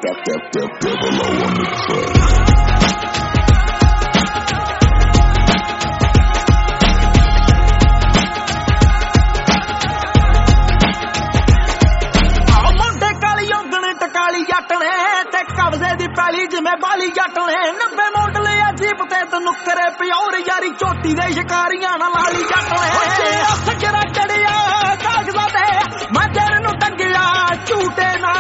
जिमें बाली जट ने 90 मॉडल अजीब ते नुकरे प्योर यारी चोटी दे शिकारियां ना लाली जट ने सजरा चढ़िया कागज़ां ते मैं तेरे नूं टंगिया झूटे ना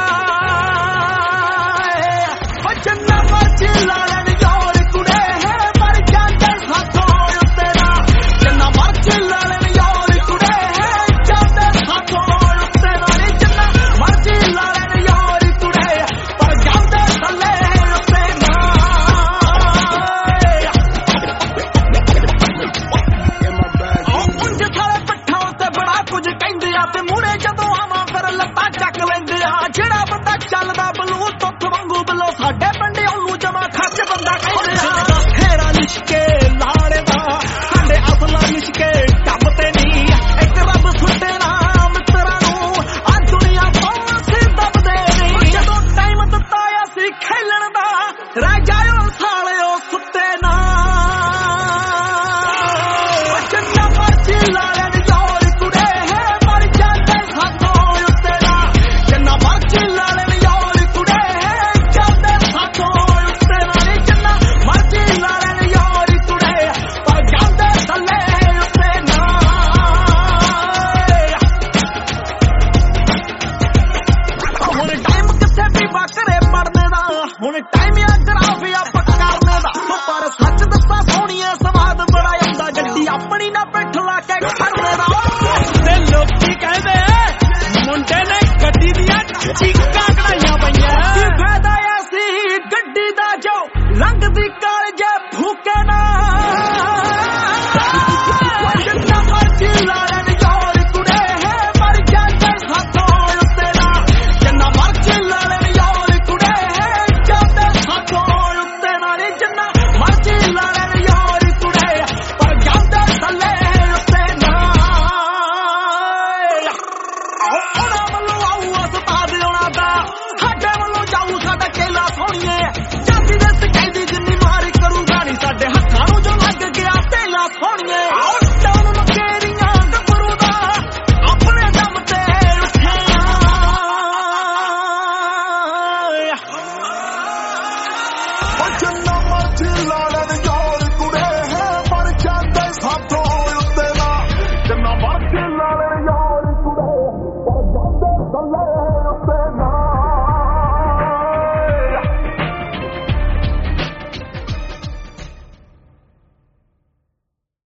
बचना मर्जी लालन यार कुड़े है पर जाते साथों उत्ते ना जन्ना मर्जी लालन यार कुड़े है जाते साथों उत्ते ना जन्ना मर्जी लालन यार कुड़े पर जाते थल्ले चलदा बलूटुथ वांगू बलो साडे पिंड ओनू जमा खच बंदा कहंदे हेरा लिशके लाड़े दा साडे असला लिशके टब ते नी एक रब सुट्टे ना मित्तरां नू आ दुनिया तो असीं दबदे नी जदों टाइम दित्ता असीं खेलण दा रह जाओ सालिओ सुत्ते ना जिन्ना मर्जी लाड़े यार कुड़े है मर जाते साथों उत्ते ना जिन्ना मर्जी लाड़े ਹੁਣ ਟਾਈਮ ਆ ਗਰਾਫੀਆ ਪੱਕਰਨੇ ਦਾ ਪਰ ਸੱਚ ਦੱਸਾਂ ਸੋਹਣੀਏ ਸਵਾਦ ਬੜਾ ਆਉਂਦਾ ਗੱਡੀ ਆਪਣੀ ਨਾ ਪਿੱਠ ਲਾ ਕੇ ਖੜਨੇ ਦਾ ਤੇ ਲੋਕੀ ਕਹਿੰਦੇ ਮੁੰਡੇ ਨੇ ਗੱਡੀ ਦੀਆਂ ਚੀਕਾਂ ਕਢਾਈਆਂ ਪਈਆਂ ਕੀ ਫਾਇਦਾ ਐਸੀ ਗੱਡੀ ਦਾ ਜੋ ਲੰਘਦੀ ਕਾਲਜੇ ਫੂਕੇ ਨਾ